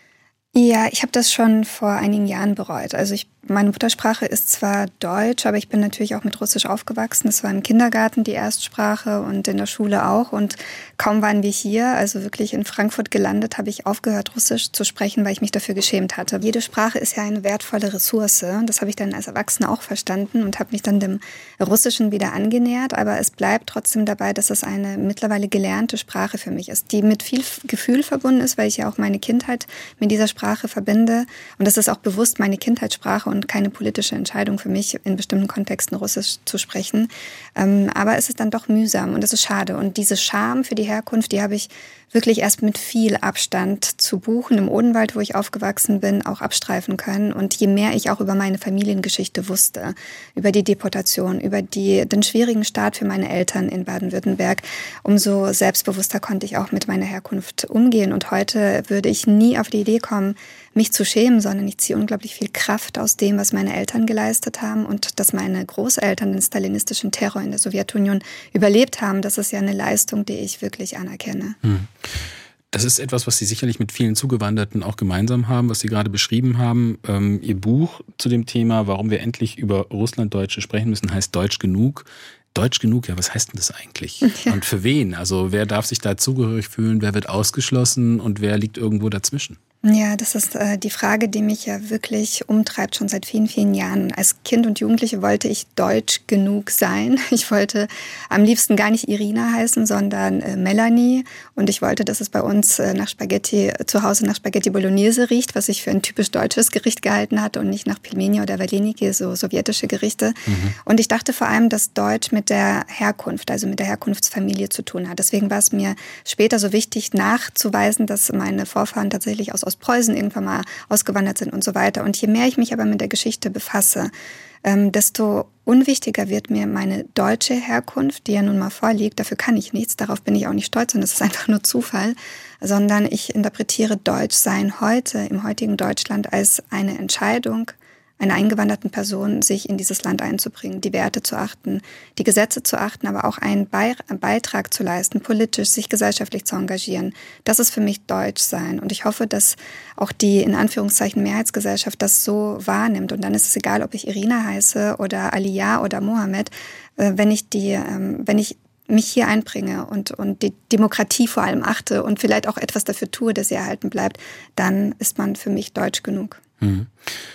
S4: Ja, ich habe das schon vor einigen Jahren bereut. Also ich, meine Muttersprache ist zwar Deutsch, aber ich bin natürlich auch mit Russisch aufgewachsen. Das war im Kindergarten die Erstsprache und in der Schule auch. Und kaum waren wir hier, also wirklich in Frankfurt gelandet, habe ich aufgehört, Russisch zu sprechen, weil ich mich dafür geschämt hatte. Jede Sprache ist ja eine wertvolle Ressource. Das habe ich dann als Erwachsene auch verstanden und habe mich dann dem Russischen wieder angenähert. Aber es bleibt trotzdem dabei, dass es eine mittlerweile gelernte Sprache für mich ist, die mit viel Gefühl verbunden ist, weil ich ja auch meine Kindheit mit dieser Sprache verbinde. Und das ist auch bewusst meine Kindheitssprache und keine politische Entscheidung für mich, in bestimmten Kontexten Russisch zu sprechen. Ähm, aber es ist dann doch mühsam und das ist schade. Und diese Scham für die Herkunft, die habe ich wirklich erst mit viel Abstand zu Buchen im Odenwald, wo ich aufgewachsen bin, auch abstreifen können. Und je mehr ich auch über meine Familiengeschichte wusste, über die Deportation, über die, den schwierigen Start für meine Eltern in Baden-Württemberg, umso selbstbewusster konnte ich auch mit meiner Herkunft umgehen. Und heute würde ich nie auf die Idee kommen, mich zu schämen, sondern ich ziehe unglaublich viel Kraft aus dem, was meine Eltern geleistet haben und dass meine Großeltern den stalinistischen Terror in der Sowjetunion überlebt haben. Das ist ja eine Leistung, die ich wirklich anerkenne.
S3: Hm. Das ist etwas, was Sie sicherlich mit vielen Zugewanderten auch gemeinsam haben, was Sie gerade beschrieben haben. Ähm, Ihr Buch zu dem Thema, warum wir endlich über Russlanddeutsche sprechen müssen, heißt Deutsch genug. Deutsch genug, ja, was heißt denn das eigentlich? Ja. Und für wen? Also wer darf sich da zugehörig fühlen, wer wird ausgeschlossen und wer liegt irgendwo dazwischen?
S4: Ja, das ist äh, die Frage, die mich ja wirklich umtreibt, schon seit vielen, vielen Jahren. Als Kind und Jugendliche wollte ich deutsch genug sein. Ich wollte am liebsten gar nicht Irina heißen, sondern äh, Melanie. Und ich wollte, dass es bei uns äh, nach Spaghetti, zu Hause nach Spaghetti Bolognese riecht, was ich für ein typisch deutsches Gericht gehalten hatte und nicht nach Pelmeni oder Valeniki, so sowjetische Gerichte. Mhm. Und ich dachte vor allem, dass Deutsch mit der Herkunft, also mit der Herkunftsfamilie zu tun hat. Deswegen war es mir später so wichtig, nachzuweisen, dass meine Vorfahren tatsächlich aus aus Preußen irgendwann mal ausgewandert sind und so weiter. Und je mehr ich mich aber mit der Geschichte befasse, ähm, desto unwichtiger wird mir meine deutsche Herkunft, die ja nun mal vorliegt. Dafür kann ich nichts, darauf bin ich auch nicht stolz und das ist einfach nur Zufall, sondern ich interpretiere Deutschsein heute, im heutigen Deutschland, als eine Entscheidung einer eingewanderten Person, sich in dieses Land einzubringen, die Werte zu achten, die Gesetze zu achten, aber auch einen Beitrag zu leisten, politisch, sich gesellschaftlich zu engagieren. Das ist für mich Deutschsein. Und ich hoffe, dass auch die, in Anführungszeichen, Mehrheitsgesellschaft das so wahrnimmt. Und dann ist es egal, ob ich Irina heiße oder Aliyah oder Mohammed, wenn ich die, wenn ich mich hier einbringe und, und die Demokratie vor allem achte und vielleicht auch etwas dafür tue, dass sie erhalten bleibt, dann ist man für mich deutsch genug.
S3: Mhm.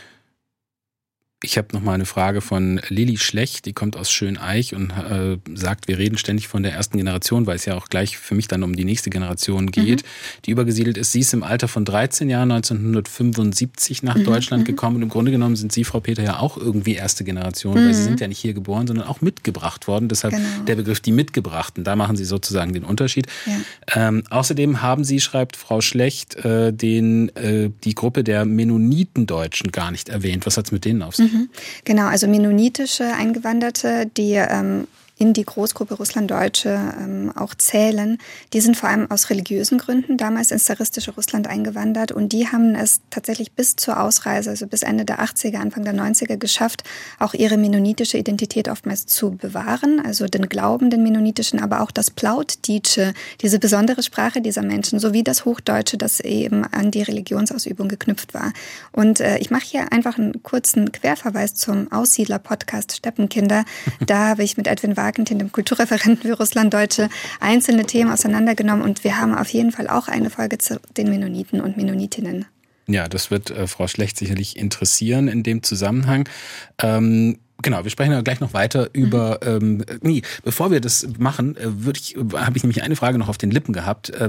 S3: Ich habe noch mal eine Frage von Lilly Schlecht, die kommt aus Schöneich und äh, sagt, wir reden ständig von der ersten Generation, weil es ja auch gleich für mich dann um die nächste Generation geht, mhm. die übergesiedelt ist. Sie ist im Alter von dreizehn Jahren neunzehnhundertfünfundsiebzig nach mhm. Deutschland gekommen und im Grunde genommen sind Sie, Frau Peter, ja auch irgendwie erste Generation, mhm. weil Sie sind ja nicht hier geboren, sondern auch mitgebracht worden. Deshalb genau. der Begriff die Mitgebrachten, da machen Sie sozusagen den Unterschied. Ja. Ähm, außerdem haben Sie, schreibt Frau Schlecht, äh, den, äh, die Gruppe der Mennonitendeutschen gar nicht erwähnt. Was hat es mit denen auf sich?
S4: Genau, also mennonitische Eingewanderte, die ähm, in die Großgruppe Russlanddeutsche ähm, auch zählen, die sind vor allem aus religiösen Gründen damals ins zaristische Russland eingewandert und die haben es tatsächlich bis zur Ausreise, also bis Ende der achtziger, Anfang der neunziger geschafft, auch ihre mennonitische Identität oftmals zu bewahren, also den Glauben, den mennonitischen, aber auch das Plautdeutsche, diese besondere Sprache dieser Menschen, sowie das Hochdeutsche, das eben an die Religionsausübung geknüpft war. Und äh, ich mache hier einfach einen kurzen Querverweis zum Aussiedler-Podcast Steppenkinder. Da habe ich mit Edwin Wagner, dem Kulturreferenten für Russlanddeutsche, einzelne Themen auseinandergenommen und wir haben auf jeden Fall auch eine Folge zu den Mennoniten und Mennonitinnen.
S3: Ja, das wird äh, Frau Schlecht sicherlich interessieren in dem Zusammenhang. Ähm Genau, wir sprechen ja gleich noch weiter über, mhm. ähm, nee, bevor wir das machen, würde ich, habe ich nämlich eine Frage noch auf den Lippen gehabt. Ähm,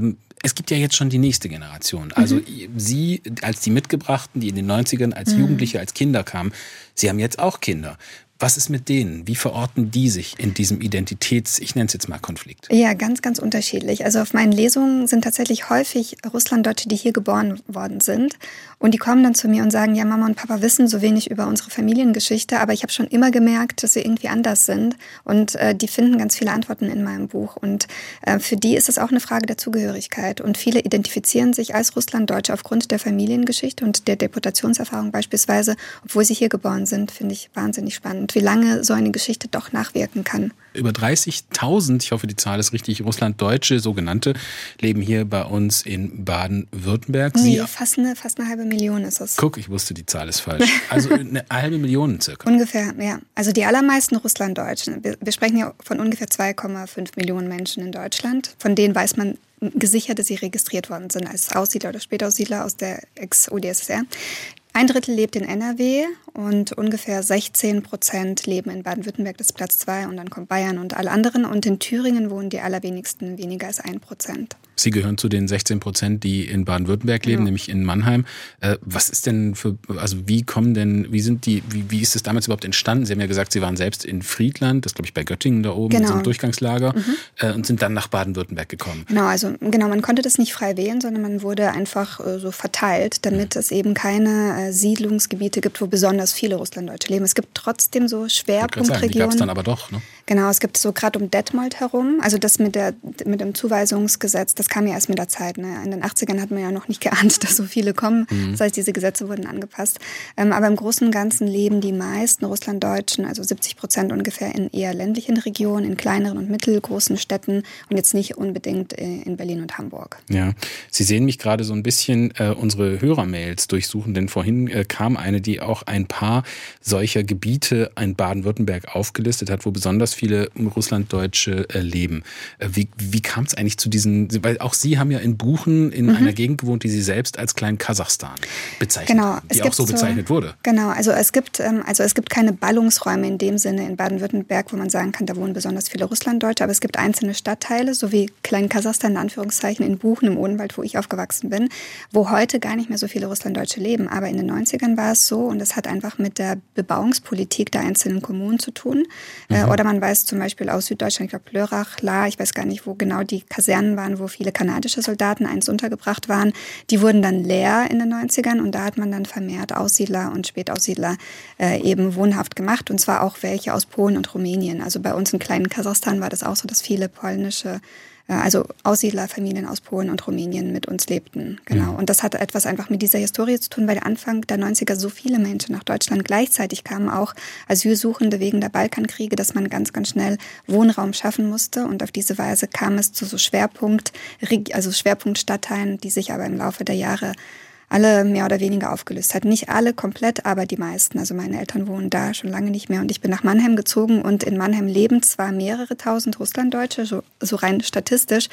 S3: es gibt ja jetzt schon die nächste Generation. Also mhm. Sie als die Mitgebrachten, die in den neunzigern als mhm. Jugendliche, als Kinder kamen, Sie haben jetzt auch Kinder. Was ist mit denen? Wie verorten die sich in diesem Identitäts-, ich nenne es jetzt mal Konflikt?
S4: Ja, ganz, ganz unterschiedlich. Also auf meinen Lesungen sind tatsächlich häufig Russlanddeutsche, die hier geboren worden sind. Und die kommen dann zu mir und sagen, ja, Mama und Papa wissen so wenig über unsere Familiengeschichte, aber ich habe schon immer gemerkt, dass wir irgendwie anders sind. Und äh, die finden ganz viele Antworten in meinem Buch. Und äh, für die ist es auch eine Frage der Zugehörigkeit. Und viele identifizieren sich als Russlanddeutsche aufgrund der Familiengeschichte und der Deportationserfahrung beispielsweise, obwohl sie hier geboren sind, finde ich wahnsinnig spannend, wie lange so eine Geschichte doch nachwirken kann.
S3: Über dreißigtausend, ich hoffe, die Zahl ist richtig, Russlanddeutsche, sogenannte, leben hier bei uns in Baden-Württemberg.
S4: Nee, fast eine, fast eine halbe Million ist es.
S3: Guck, ich wusste, die Zahl ist falsch. Also eine halbe Million circa.
S4: Ungefähr, ja. Also die allermeisten Russlanddeutschen. Wir, wir sprechen ja von ungefähr zwei Komma fünf Millionen Menschen in Deutschland. Von denen weiß man gesichert, dass sie registriert worden sind als Aussiedler oder Spätaussiedler aus der Ex-U d S S R. Ein Drittel lebt in N R W und ungefähr sechzehn Prozent leben in Baden-Württemberg, das ist Platz zwei, und dann kommt Bayern und alle anderen. Und in Thüringen wohnen die allerwenigsten, weniger als ein Prozent.
S3: Sie gehören zu den sechzehn Prozent, die in Baden-Württemberg leben, ja. nämlich in Mannheim. Äh, was ist denn für, also wie kommen denn, wie sind die, wie, wie ist das damals überhaupt entstanden? Sie haben ja gesagt, Sie waren selbst in Friedland, das glaube ich bei Göttingen da oben, genau. in so einem Durchgangslager, mhm. äh, und sind dann nach Baden-Württemberg gekommen.
S4: Genau, also genau, man konnte das nicht frei wählen, sondern man wurde einfach äh, so verteilt, damit mhm. es eben keine äh, Siedlungsgebiete gibt, wo besonders viele Russlanddeutsche leben. Es gibt trotzdem so Schwerpunktregionen.
S3: Die gab es dann aber doch, ne?
S4: Genau, es gibt so gerade um Detmold herum, also das mit der mit dem Zuweisungsgesetz, das kam ja erst mit der Zeit. Ne? In den achtzigern hat man ja noch nicht geahnt, dass so viele kommen. Mhm. Das heißt, diese Gesetze wurden angepasst. Ähm, aber im Großen und Ganzen leben die meisten Russlanddeutschen, also siebzig Prozent ungefähr, in eher ländlichen Regionen, in kleineren und mittelgroßen Städten und jetzt nicht unbedingt in Berlin und Hamburg.
S3: Ja, Sie sehen mich gerade so ein bisschen äh, unsere Hörermails durchsuchen, denn vorhin äh, kam eine, die auch ein paar solcher Gebiete in Baden-Württemberg aufgelistet hat, wo besonders viele Russlanddeutsche äh, leben. Äh, wie wie kam es eigentlich zu diesen, weil auch Sie haben ja in Buchen in mhm. einer Gegend gewohnt, die Sie selbst als Klein Kasachstan bezeichnet
S4: genau,
S3: haben, die auch so bezeichnet so, wurde.
S4: Genau, also es gibt ähm, also es gibt keine Ballungsräume in dem Sinne in Baden-Württemberg, wo man sagen kann, da wohnen besonders viele Russlanddeutsche, aber es gibt einzelne Stadtteile, so wie Klein Kasachstan in Anführungszeichen in Buchen im Odenwald, wo ich aufgewachsen bin, wo heute gar nicht mehr so viele Russlanddeutsche leben. Aber in den neunzigern war es so, und das hat einfach mit der Bebauungspolitik der einzelnen Kommunen zu tun. Mhm. Äh, oder man weiß zum Beispiel aus Süddeutschland, ich glaube Lörrach, La, ich weiß gar nicht, wo genau die Kasernen waren, wo viele kanadische Soldaten einst untergebracht waren. Die wurden dann leer in den neunzigern und da hat man dann vermehrt Aussiedler und Spätaussiedler äh, eben wohnhaft gemacht, und zwar auch welche aus Polen und Rumänien. Also bei uns im kleinen Kasachstan war das auch so, dass viele polnische also Aussiedlerfamilien aus Polen und Rumänien mit uns lebten. Genau. Mhm. Und das hatte etwas einfach mit dieser Historie zu tun, weil Anfang der neunziger so viele Menschen nach Deutschland gleichzeitig kamen, auch Asylsuchende wegen der Balkankriege, dass man ganz, ganz schnell Wohnraum schaffen musste. Und auf diese Weise kam es zu so Schwerpunkt, also Schwerpunktstadtteilen, die sich aber im Laufe der Jahre alle mehr oder weniger aufgelöst hat. Nicht alle komplett, aber die meisten. Also meine Eltern wohnen da schon lange nicht mehr und ich bin nach Mannheim gezogen, und in Mannheim leben zwar mehrere tausend Russlanddeutsche, so, so rein statistisch,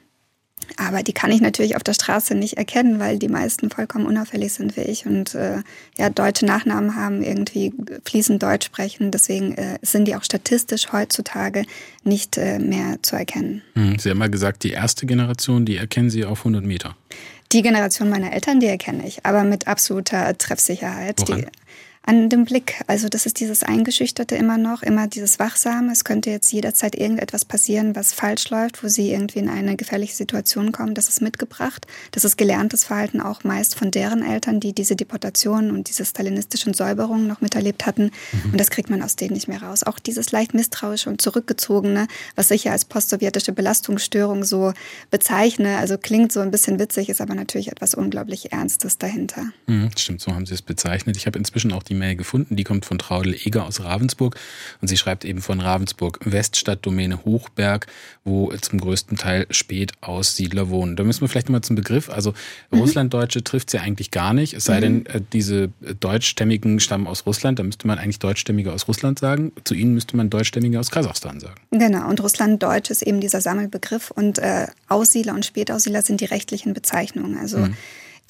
S4: aber die kann ich natürlich auf der Straße nicht erkennen, weil die meisten vollkommen unauffällig sind wie ich und äh, ja, deutsche Nachnamen haben, irgendwie fließend Deutsch sprechen. Deswegen äh, sind die auch statistisch heutzutage nicht äh, mehr zu erkennen.
S3: Sie haben mal gesagt, die erste Generation, die erkennen Sie auf hundert Meter.
S4: Die Generation meiner Eltern, die erkenne ich, aber mit absoluter Treffsicherheit.
S3: Woran?
S4: Die, an dem Blick, also das ist dieses Eingeschüchterte immer noch, immer dieses Wachsame. Es könnte jetzt jederzeit irgendetwas passieren, was falsch läuft, wo sie irgendwie in eine gefährliche Situation kommen. Das ist mitgebracht. Das ist gelerntes Verhalten auch meist von deren Eltern, die diese Deportation und diese stalinistischen Säuberungen noch miterlebt hatten. Mhm. Und das kriegt man aus denen nicht mehr raus. Auch dieses leicht misstrauische und zurückgezogene, was ich ja als postsowjetische Belastungsstörung so bezeichne, also klingt so ein bisschen witzig, ist aber natürlich etwas unglaublich Ernstes dahinter.
S3: Mhm, stimmt, so haben Sie es bezeichnet. Ich habe inzwischen auch die Mail gefunden, die kommt von Traudel Eger aus Ravensburg und sie schreibt eben von Ravensburg West, Stadtdomäne Hochberg, wo zum größten Teil Spätaussiedler wohnen. Da müssen wir vielleicht mal zum Begriff, also mhm. Russlanddeutsche trifft es ja eigentlich gar nicht, es sei mhm. denn, diese Deutschstämmigen stammen aus Russland, da müsste man eigentlich Deutschstämmige aus Russland sagen, zu ihnen müsste man Deutschstämmige aus Kasachstan sagen.
S4: Genau, und Russlanddeutsch ist eben dieser Sammelbegriff und äh, Aussiedler und Spätaussiedler sind die rechtlichen Bezeichnungen, also mhm.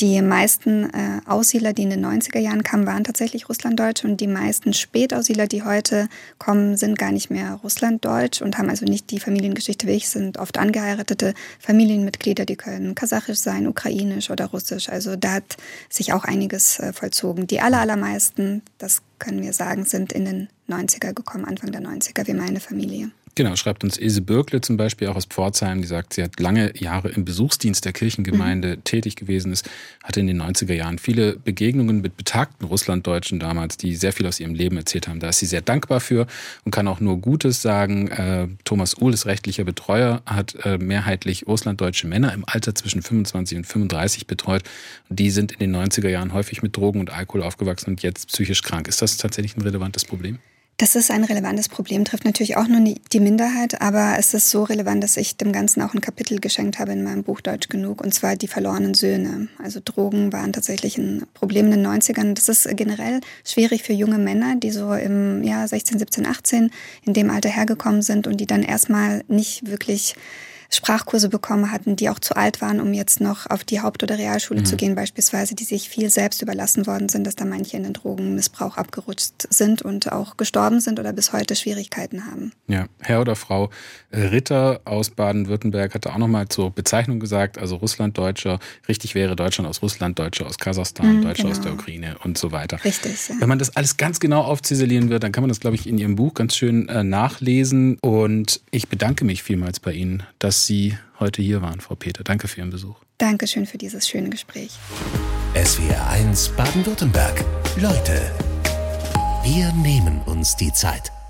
S4: Die meisten äh, Aussiedler, die in den neunziger Jahren kamen, waren tatsächlich Russlanddeutsche und die meisten Spätaussiedler, die heute kommen, sind gar nicht mehr Russlanddeutsch und haben also nicht die Familiengeschichte wie ich, sind oft angeheiratete Familienmitglieder, die können kasachisch sein, ukrainisch oder russisch. Also da hat sich auch einiges äh, vollzogen. Die aller, allermeisten, das können wir sagen, sind in den neunziger gekommen, Anfang der neunziger, wie meine Familie.
S3: Genau, schreibt uns Ilse Birkle zum Beispiel auch aus Pforzheim, die sagt, sie hat lange Jahre im Besuchsdienst der Kirchengemeinde mhm. tätig gewesen ist, hatte in den neunziger Jahren viele Begegnungen mit betagten Russlanddeutschen damals, die sehr viel aus ihrem Leben erzählt haben. Da ist sie sehr dankbar für und kann auch nur Gutes sagen. Äh, Thomas Uhl ist rechtlicher Betreuer, hat äh, mehrheitlich russlanddeutsche Männer im Alter zwischen fünfundzwanzig und fünfunddreißig betreut. Und die sind in den neunziger Jahren häufig mit Drogen und Alkohol aufgewachsen und jetzt psychisch krank. Ist das tatsächlich ein relevantes Problem?
S4: Das ist ein relevantes Problem, trifft natürlich auch nur die Minderheit, aber es ist so relevant, dass ich dem Ganzen auch ein Kapitel geschenkt habe in meinem Buch Deutsch genug, und zwar die verlorenen Söhne. Also Drogen waren tatsächlich ein Problem in den neunzigern. Das ist generell schwierig für junge Männer, die so im Jahr sechzehn, siebzehn, achtzehn in dem Alter hergekommen sind und die dann erstmal nicht wirklich Sprachkurse bekommen hatten, die auch zu alt waren, um jetzt noch auf die Haupt- oder Realschule mhm. zu gehen beispielsweise, die sich viel selbst überlassen worden sind, dass da manche in den Drogenmissbrauch abgerutscht sind und auch gestorben sind oder bis heute Schwierigkeiten haben.
S3: Ja, Herr oder Frau Ritter aus Baden-Württemberg hatte auch nochmal zur Bezeichnung gesagt, also Russlanddeutscher, richtig wäre Deutschland aus Russland, Deutsche aus Kasachstan, mhm, Deutsche genau. aus der Ukraine und so weiter.
S4: Richtig, ja.
S3: Wenn man das alles ganz genau aufziselieren wird, dann kann man das, glaube ich, in Ihrem Buch ganz schön äh, nachlesen, und ich bedanke mich vielmals bei Ihnen, dass Sie heute hier waren, Frau Peter. Danke für Ihren Besuch.
S4: Dankeschön für dieses schöne Gespräch.
S2: S W R eins Baden-Württemberg. Leute, wir nehmen uns die Zeit.